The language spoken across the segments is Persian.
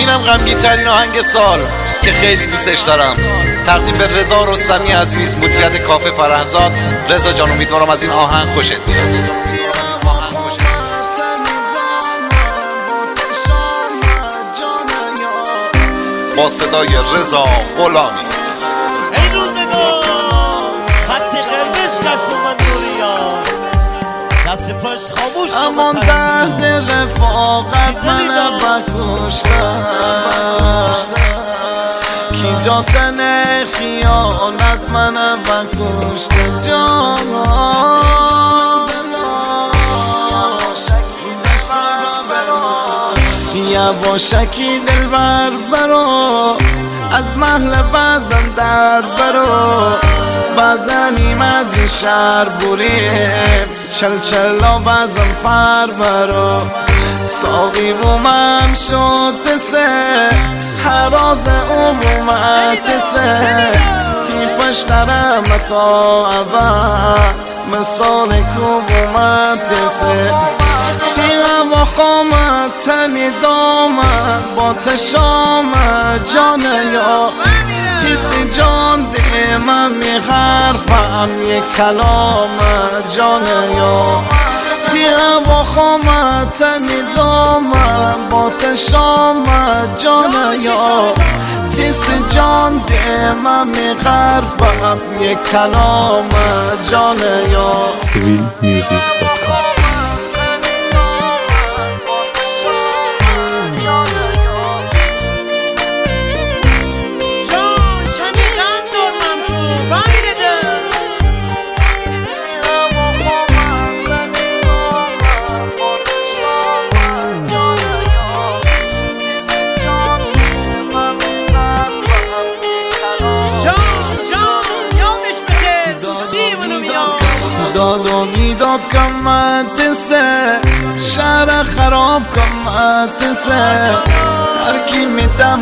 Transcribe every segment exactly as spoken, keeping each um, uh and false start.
اینم غمگین ترین آهنگ سال که خیلی دوستش دارم. تقدیم به رضا رستمی عزیز، مدیریت کافه فرهزاد. رضا جان امیدوارم از این آهنگ خوشت بیاد. با صدای رضا غلامی. ای روزگار خط قرمز کشف من دوریا دست پاش خاموش امان درد رفاقت من بکشتن کی جاتن خیانت من بکشتن جان یواشکی دلبر برو از محل بازم درد برو بازنیم از این شهر بریم چل چلا بازم فر برو ساقی بومم شد تسه حراز او بومت تسه تیپش درم تا عبد مثال کو بومت تسه تیغ با خامت تنی دامت با تشامت جان یا تیسی جان دیمم میخرفم یک کلام جان یا تیغ با خامت تنی دامت با تشامت جان یا تیسی جان دیمم میخرفم یک کلام جان یا سیویل میوزیک دات کام. داد و بیداد کم متسه شهر خراب کم متسه هر کی میدم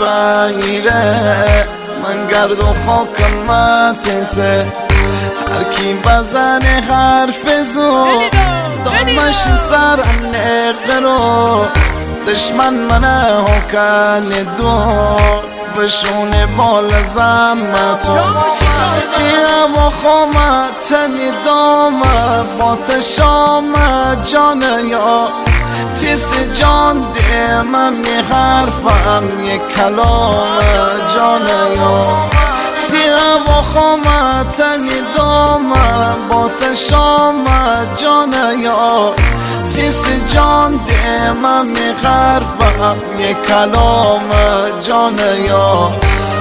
بگیره من گرد و خاکم متسه هر کی بزنه حرف زو دامش سرم نقرو دشمن منه حکن دور بشونه بال زمتو تیغ با خامت تنی دامت با تشامت جان یا تیس جان دیمم میخرفم یک کلام جان یا تیغ با خامت تنی دامت با تشامت جان یا تیس جان دیمم میخرفم یک کلام جان یا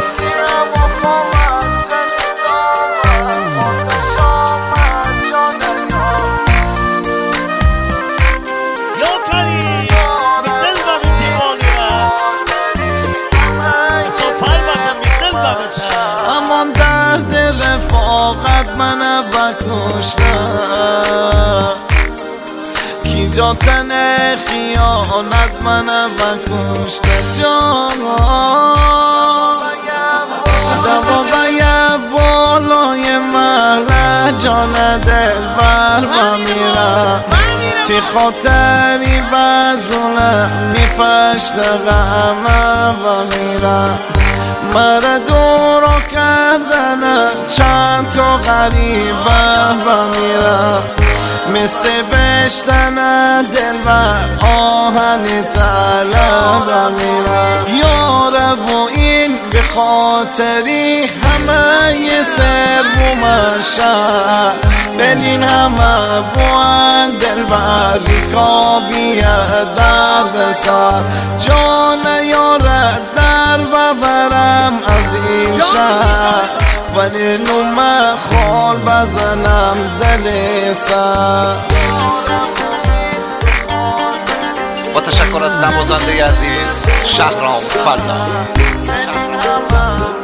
امان درد رفاقت من بکشتن کی جاتن خیانت من بکشتن جان دوا باید بالای مرد جان دل بر و میرم تی خاطری بزونه میپشت غمه و میرم مرا دورو کردن چند تا غریبه و میرم مثل بشتن دل بر آهنی طلب و میرم یاره و این به خاطری همه یه سر بومشه بلین همه بوان دل بری کابیه درد سر جان یاره در ببرم از این شهر ولی نومه خال بزنم دل سر. با تشکر از نوازنده عزیز شهرام فلا.